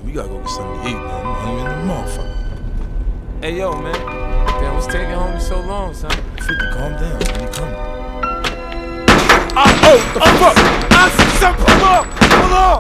We gotta go get something to eat, man. I'm hungry in the motherfucker. Hey, yo, man. Damn, what's taking homie so long, son? 50, calm down, man. He coming. Oh, the fuck? I see something. Pull up.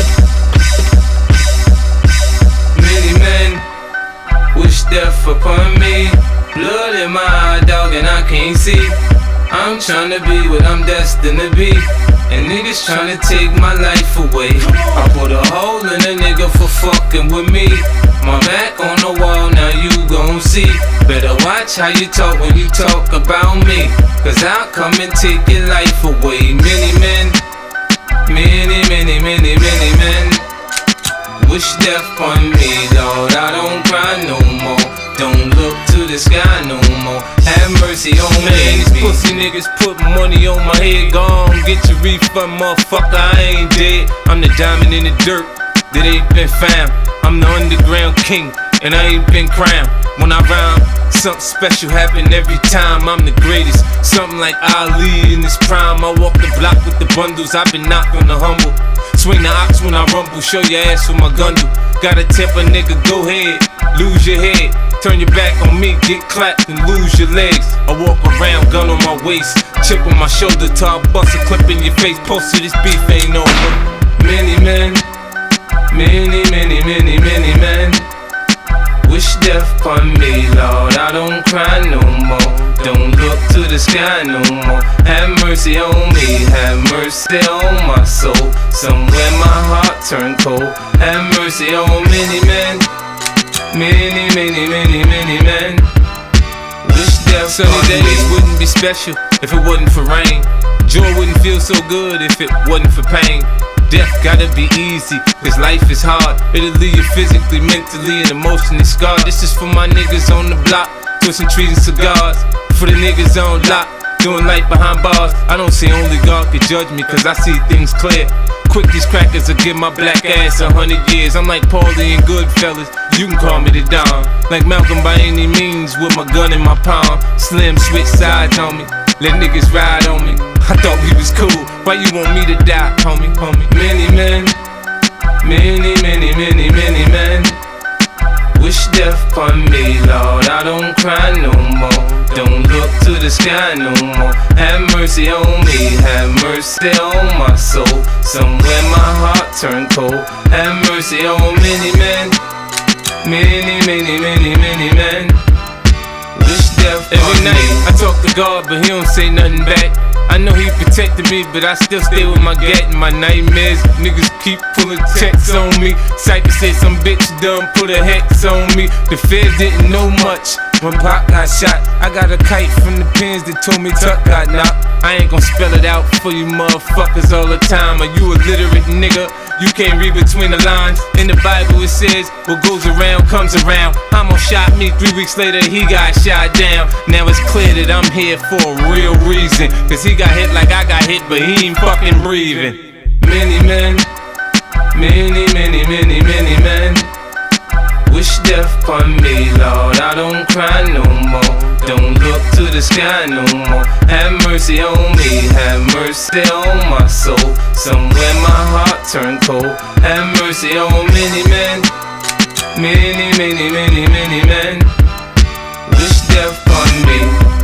Many men wish death upon me. Blood in my eye, dog, and I can't see. I'm tryna be what I'm destined to be, and niggas tryna take my life away. I put a hole in a nigga for fucking with me. My back on the wall, now you gon' see. Better watch how you talk when you talk about me, cause I'll come and take your life away. Many men wish death on me, Lord. I don't cry no more. Don't look to the sky no more. Have mercy on me. These pussy niggas put money on my head. Gone, get your refund, motherfucker. I ain't dead. I'm the diamond in the dirt that ain't been found. I'm the underground king, and I ain't been crowned. When I rhyme, something special happen every time. I'm the greatest, something like Ali in his prime. I walk the block with the bundles. I've been knocked on the humble. Swing the ox when I rumble, show your ass with my gun do. Gotta tip a nigga, go ahead, lose your head. Turn your back on me, get clapped and lose your legs. I walk around, gun on my waist, chip on my shoulder, till I bust a clip in your face. Post to this beef ain't over. Many men wish death upon me, Lord. I don't cry no more. Don't look to the sky no more. Have mercy on me, have mercy on my soul. Somewhere my heart turned cold. Have mercy on many men. Many men wish death. Sunny days wouldn't be special if it wasn't for rain. Joy wouldn't feel so good if it wasn't for pain. Death gotta be easy, cause life is hard. It'll leave you physically, mentally, and emotionally scarred. This is for my niggas on the block, twisting trees and cigars. For the niggas on lock, doing life behind bars. I don't say only God can judge me, cause I see things clear. Quick, these crackers will give my black ass 100 years. I'm like Paulie and Goodfellas, you can call me the Don. Like Malcolm by any means, with my gun in my palm. Slim switch sides on me, let niggas ride on me. I thought we was cool, why you want me to die, homie? Many men wish death upon me, Lord. I don't cry no more. Don't look to the sky no more. Have mercy on me, have mercy on my soul. Somewhere my heart turned cold. Have mercy on many men. Many men wish death upon me. Every night I talk to God, but he don't say nothing back. I know he protected me, but I still stay with my gat and my nightmares. Niggas keep pulling checks on me. Cypher said some bitch done put a hex on me. The feds didn't know much when Pac got shot. I got a kite from the pins that told me Tuck got knocked. I ain't gon' spell it out for you motherfuckers all the time. Are you illiterate nigga? You can't read between the lines. In the Bible it says, what goes around comes around. Amo shot me, 3 weeks later he got shot down. Now it's clear that I'm here for a real reason, cause he got hit like I got hit, but he ain't fucking breathing. Many men wish death upon me, Lord. I don't cry no more. Don't look to the sky no more. Have mercy on me, have mercy on my soul. Somewhere my heart turned cold. Have mercy on many men. Many men wish death upon me.